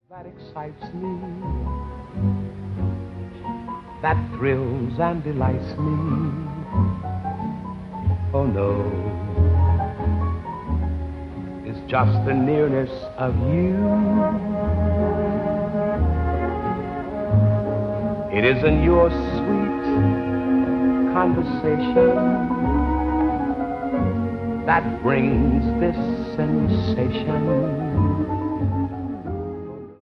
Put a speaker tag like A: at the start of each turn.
A: That excites me, that thrills and delights me. Oh no, it's just the nearness of you. It isn't your sweet conversation that brings this sensation.